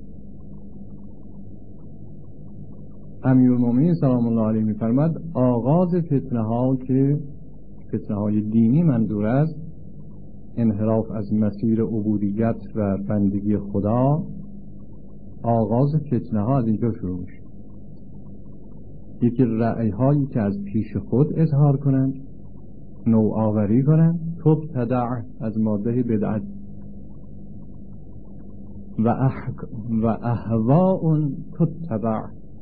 امیرالمومنین سلام الله علیه میفرماد آغاز فتنه ها که فتنه های دینی منظور است، انحراف از مسیر عبودیت و بندگی خدا، آغاز فتنه ها از اینجا شروع میشه. یکی رأی هایی که از پیش خود اظهار کنند، نوآوری کنند، تبتدع از ماده بدعت، و اهواء تتبع،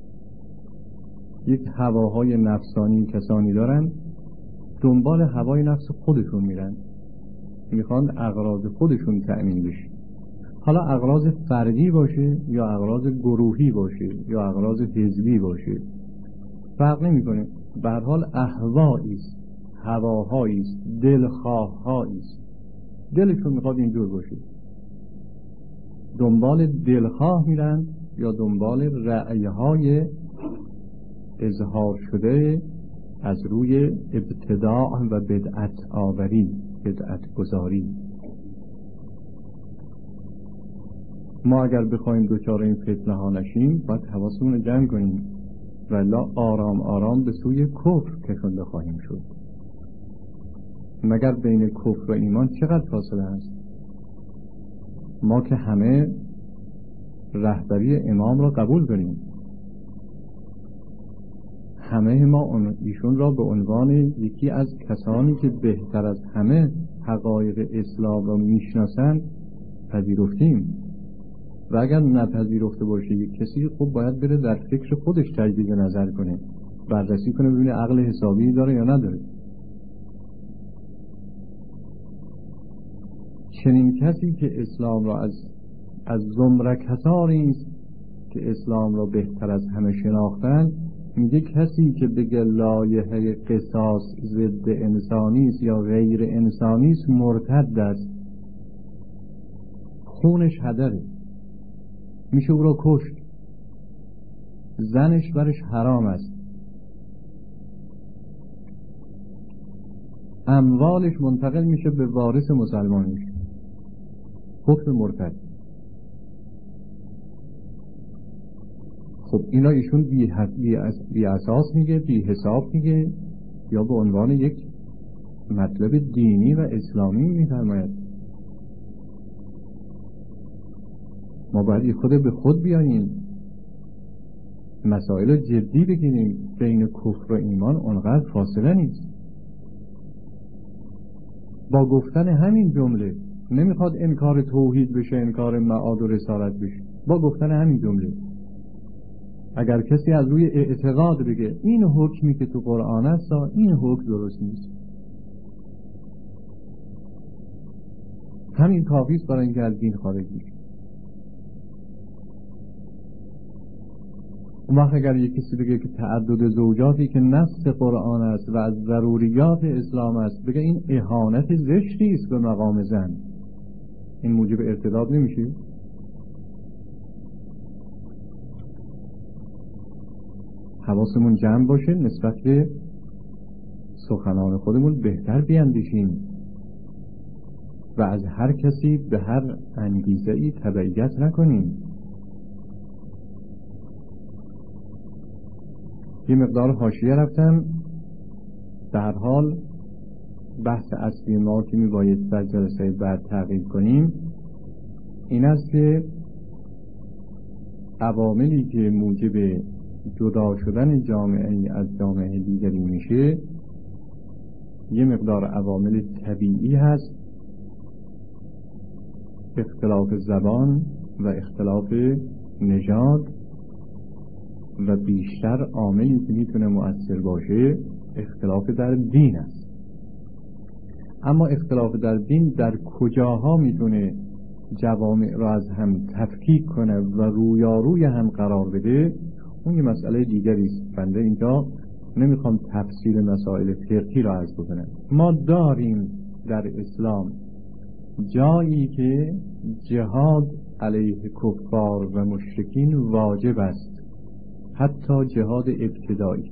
یک هواهای نفسانی کسانی دارن دنبال هوای نفس خودشون میرن، میخوان اغراض خودشون تأمین بشه، حالا اغراض فردی باشه یا اغراض گروهی باشه یا اغراض حزبی باشه، فرق نمیکنه. به هر حال اهوایی است، هواهایی است، دلخواههایی است، دلشون میخواد اینجور باشه، دنبال دلخواه میرن یا دنبال رأیهای اظهار شده از روی ابتداع و بدعت آوری، بدعت گذاری. ما اگر بخوایم دوچار این فتنه ها نشیم باید حواسمون رو جمع کنیم، ولی آرام آرام به سوی کفر کشنده خواهیم شد. مگر بین کفر و ایمان چقدر فاصله است؟ ما که همه رهبری امام را قبول داریم، همه ما ایشون را به عنوان یکی از کسانی که بهتر از همه حقایق اسلام را میشناسند پذیرفتیم، و اگر نپذیرفته باشه یک کسی، خب باید بره در فکر خودش تجدید نظر کنه، بررسی کنه ببینه عقل حسابی داره یا نداره. چنین کسی که اسلام را از زمره کسانی است که اسلام را بهتر از همه شناختن، میگه کسی که به لایحه قصاص ضد انسانی است یا غیر انسانی است مرتد است، خونش هدره، میشه او را کشت، زنش برش حرام است، اموالش منتقل میشه به وارث مسلمانش، حکم مرتد. خب اینا ایشون بی اساس میگه، بی حساب میگه، یا به عنوان یک مطلب دینی و اسلامی میفرماید؟ ما باید خود به خود بیاییم، مسائل جدی بگیریم. بین کفر و ایمان اونقدر فاصله نیست. با گفتن همین جمله، نمیخواد انکار توحید بشه، انکار معاد و رسالت بشه، با گفتن همین جمله اگر کسی از روی اعتقاد بگه این حکمی که تو قرآن است این حکم درست نیست، همین کافی است برای اینکه از دین خارج بشه. اون وقت اگر یک کسی بگه که تعدد زوجاتی که نص قرآن است و از ضروریات اسلام است، بگه این اهانت زشتی است به مقام زن، این موجب ارتداد نمیشه؟ حواسمون جمع باشه، نسبت به سخنان خودمون بهتر بیاندیشیم و از هر کسی به هر انگیزه‌ای تبعیت نکنیم. یه مقدار حاشیه رفتم. در حال بحث اصلی ما که میباید در جلسه بعد تغییر کنیم این است که عواملی که موجب جدا شدن جامعه از جامعه دیگری میشه یه مقدار عوامل طبیعی هست، اختلاف زبان و اختلاف نژاد، و بیشتر عاملی که میتونه مؤثر باشه اختلاف در دین است. اما اختلاف در دین در کجاها میتونه جوامع را از هم تفکیک کنه و رویاروی هم قرار بده، اون یه مسئله دیگری است. بنده اینجا نمیخوام تفصیل مسائل فقهی را عرض بکنم. ما داریم در اسلام جایی که جهاد علیه کفار و مشرکین واجب است، حتی جهاد ابتدایی.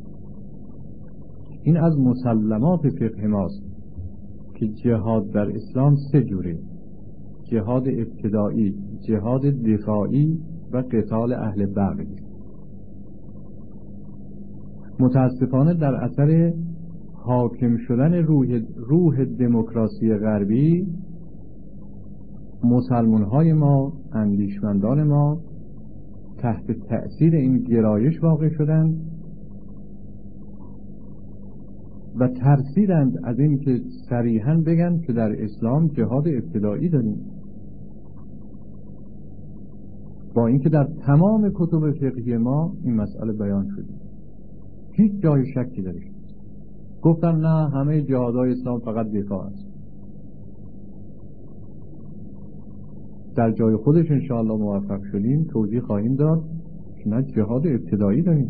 این از مسلمات فقه ماست که جهاد در اسلام سه جوره: جهاد ابتدایی، جهاد دفاعی و قتال اهل بغی. متاسفانه در اثر حاکم شدن روح دموکراسی غربی مسلمان‌های ما، اندیشمندان ما تحت تأثیر این گرایش واقع شدند و ترسیدند از این که صریحاً بگن که در اسلام جهاد ابتدایی داریم، با اینکه در تمام کتب فقهی ما این مسئله بیان شده، هیچ جای شکی درش. گفتن نه، همه جهادهای اسلام فقط دفاع است. در جای خودش انشاءالله موفق شدیم توضیح خواهیم داد که نه، جهاد ابتدایی داریم.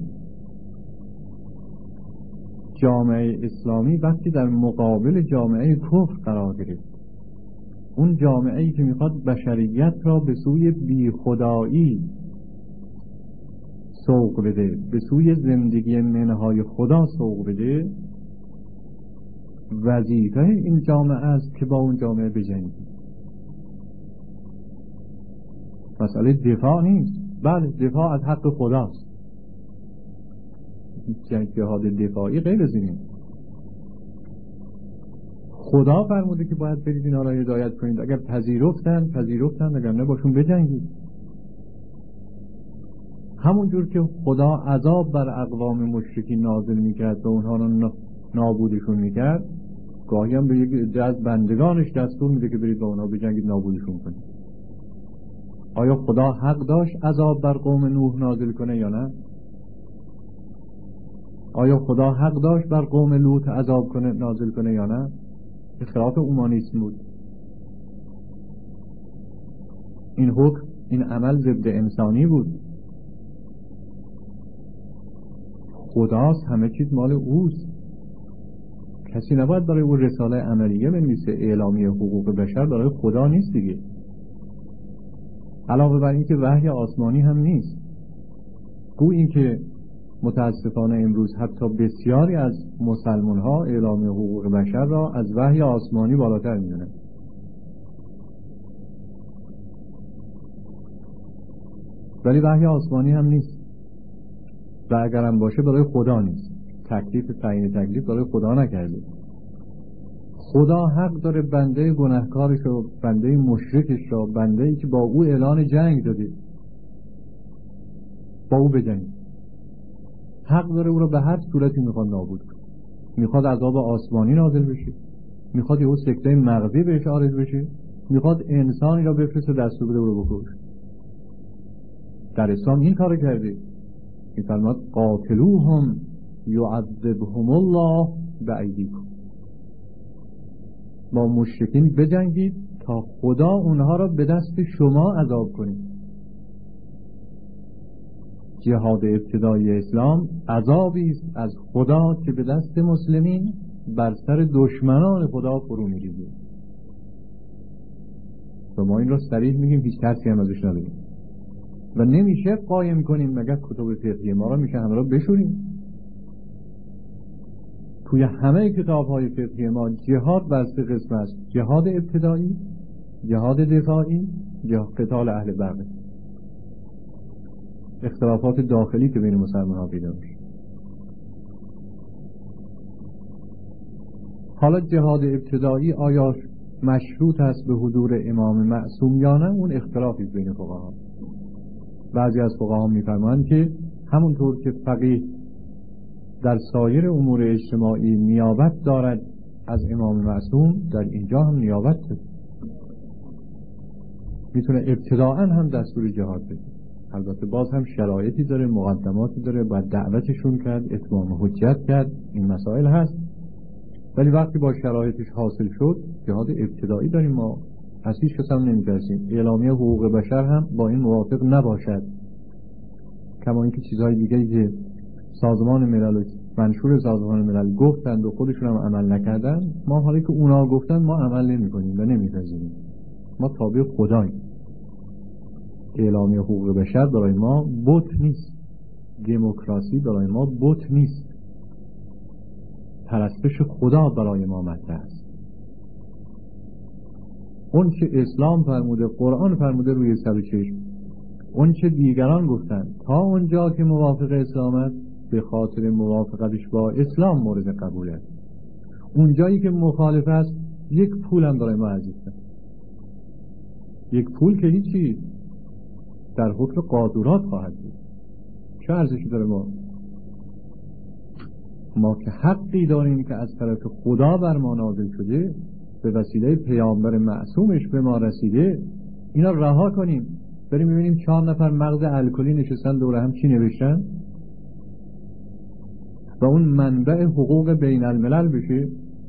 جامعه اسلامی وقتی در مقابل جامعه کفر قرار گرفت، اون جامعه‌ای که میخواد بشریت را به سوی بیخدایی سوق بده، به سوی زندگی منهای خدا سوق بده، وظیفه این جامعه است که با اون جامعه بجنگید. مسئله دفاع نیست. بله، دفاع از حق خداست، جهاد دفاعی غیر از اینه. خدا فرموده که باید برید اینا را هدایت کنید. اگر پذیرفتن، اگر نه باشون بجنگید. همون جور که خدا عذاب بر اقوام مشرکین نازل میکرد و اونها رو نابودشون میکرد، گاهی هم به یک عده از بندگانش دستور میده که برید با اونها بجنگید، نابودشون کنید. آیا خدا حق داشت عذاب بر قوم نوح نازل کنه یا نه؟ آیا خدا حق داشت بر قوم لوط عذاب نازل کنه یا نه؟ خلاف اومانیسم بود. این حکم، این عمل ضد انسانی بود. خداست، همه چیز مال اوست. کسی نباید برای او رساله عملیه بنویسه. اعلامیه حقوق بشر برای خدا نیست دیگه. علاوه بر این که وحی آسمانی هم نیست. گویا این که متاسفانه امروز حتی بسیاری از مسلمان ها اعلامیه حقوق بشر را از وحی آسمانی بالاتر میدونن. ولی وحی آسمانی هم نیست و اگرم باشه برای خدا نیست. تعیین تکلیف برای خدا نکرده. خدا حق داره بنده گناهکارش رو، بنده مشرکش رو، بنده‌ای که با او اعلان جنگ داده، با او بجنگه. حق داره او رو به هر صورتی میخواد نابود کنه. میخواد عذاب آسمانی نازل بشه، میخواد یهو سکته مغزی بهش عارض بشه، میخواد انسانی را بفرسته دستور بده او رو بکشه. در اسلام این کارو کرده. میفرماد قاتلوهم یعذبهم الله بأیدیکم. با مشرکین بجنگید تا خدا اونها را به دست شما عذاب کنه. جهاد ابتدایی اسلام عذابی است از خدا که به دست مسلمین بر سر دشمنان خدا فرو می‌ریزه. و ما این را صریح میگیم، هیچ ترسی هم ازش نداریم و نمیشه قایم کنیم مگر کتب فقهی ما را میشه همه را بشوریم. توی همه کتاب‌های فقهی ما جهاد بر سه قسم است: جهاد ابتدایی، جهاد دفاعی، جهاد قتال اهل بغی. اختلافات داخلی که بین مسلمان‌ها پیدا میشه. حالا جهاد ابتدایی آیا مشروط است به حضور امام معصوم یا نه؟ اون اختلافی بین فقها. بعضی از فقها می‌فرمایند که همونطور که فقیه در سایر امور اجتماعی نیابت دارد از امام معصوم، در اینجا هم نیابت دارد. میتونه ابتداءً هم دستور جهاد بده. البته باز هم شرایطی داره، مقدماتی داره، باید دعوتشون کرد، اتمام حجت کرد، این مسائل هست. ولی وقتی با شرایطش حاصل شد، جهاد ابتدایی داریم. ما از هیچ کس هم نمی‌ترسیم. اعلامیه حقوق بشر هم با این موافق نباشد، کما اینکه چیزهای دیگه‌ای که سازمان ملل، منشور سازمان ملل گفتند و خودشون هم عمل نکردن، ما حالی که اونا گفتن ما عمل نمی‌کنیم و نمی‌پذیریم. ما تابع خداییم. اعلامیه حقوق بشر برای ما بت نیست. دموکراسی برای ما بت نیست. پرستش خدا برای ما مطرح است. اون چه اسلام فرموده، قرآن فرموده روی سر و چشم. اون چه دیگران گفتن تا اونجا که موافق اسلام است، به خاطر موافقتش با اسلام مورد قبول است. اون جایی که مخالف است یک پول هم برای ما ارزش نداره. یک پول که هیچی در حکم قاذورات خواهد بود. چه ارزشی داره؟ ما که حقی داریم که از طرف خدا بر ما نازل شده، به وسیله پیامبر معصومش به ما رسیده، اینا رها کنیم بریم ببینیم 4 نفر مغز الکلی نشستن دوره هم چی نوشتن و اون منبع حقوق بین الملل بشه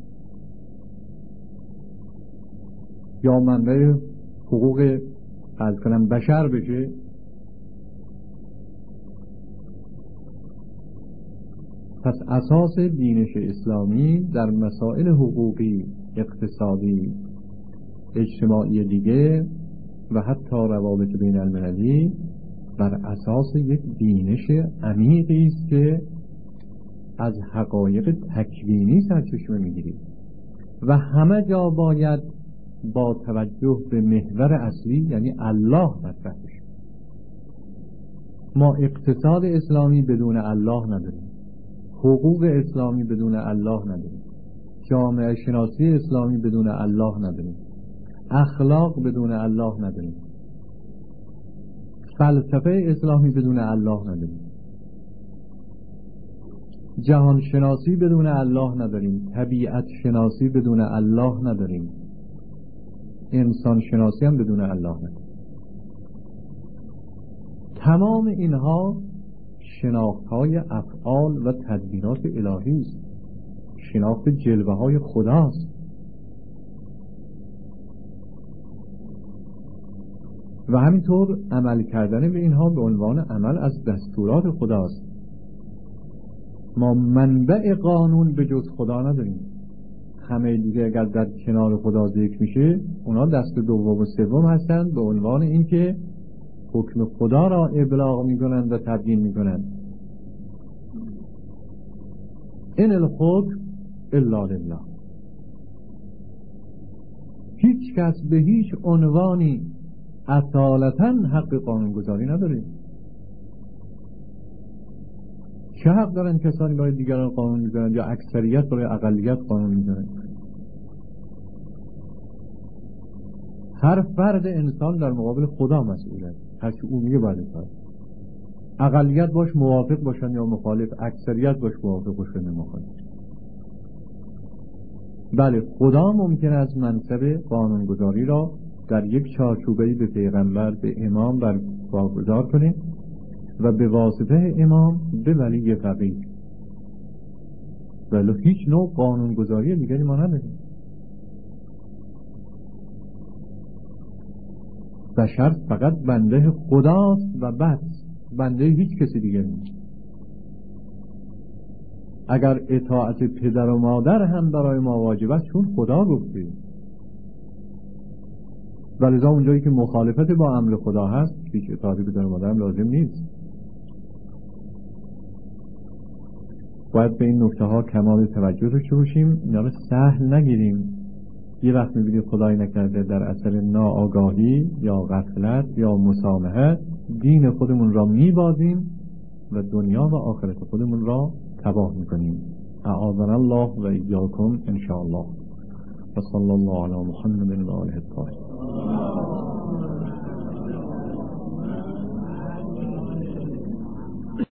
یا منبع حقوق بشر بشه. پس اساس دینش اسلامی در مسائل حقوقی، اقتصادی، اجتماعی دیگه و حتی روابط بین المللی بر اساس یک دینش عمیقی است که از حقایق تکوینی سرچشمه میگیرید و همه جا باید با توجه به محور اصلی یعنی الله مطرح بشه. ما اقتصاد اسلامی بدون الله نداریم، حقوق اسلامی بدون الله نداریم، جامعه شناسی اسلامی بدون الله نداریم، اخلاق بدون الله نداریم، فلسفه اسلامی بدون الله نداریم، جهان شناسی بدون الله نداریم، طبیعت شناسی بدون الله نداریم، انسان شناسی هم بدون الله نداریم. تمام اینها شناختهای افعال و تدبیرات الهی است، شناخت جلوه های خداست و همینطور عمل کردن به اینها به عنوان عمل از دستورات خداست. ما منبع قانون به جز خدا نداریم. همه دیگه اگر در کنار خدا ذکر میشه اونا دست دوم و سوم هستند به عنوان اینکه حکم خدا را ابلاغ میکنند و تبیین میکنند. این الحکم الا لله. هیچ کس به هیچ عنوانی اصالتا حق قانونگذاری نداره. چه حق دارن کسانی برای دیگران قانون میذارن یا اکثریت برای اقلیت قانون میذارن؟ هر فرد انسان در مقابل خدا مسئول است. هرچی او میگه باید اطاعت. اقلیت باش موافق باشن یا مخالف، اکثریت باش موافق باشن یا مخالف. بله خدا ممکن است منصب قانونگذاری را در یک چارچوبه‌ای به پیغمبر به امام برگزار کنه و به واسطه امام به ولی فقیه، ولی هیچ نوع قانونگذاری دیگری ما نداریم. بشر فقط بنده خداست و بس، بنده هیچ کسی دیگر نیست. اگر اطاعت پدر و مادر هم برای ما واجب است چون خدا گفته، ولذا اونجایی که مخالفت با امر خدا هست هیچ اطاعت پدر و مادر هم لازم نیست. باید به این نکته ها کمال توجه داشته باشیم، اینا رو سهل نگیریم. یه وقت میبینید خدای نکرده در اثر ناآگاهی یا غفلت یا مسامحت دین خودمون را میبازیم و دنیا و آخرت خودمون را تباه میکنیم. اعاذنا الله و ایاکم ان شاء الله. و صلی الله علی محمد و آله الطاهرین.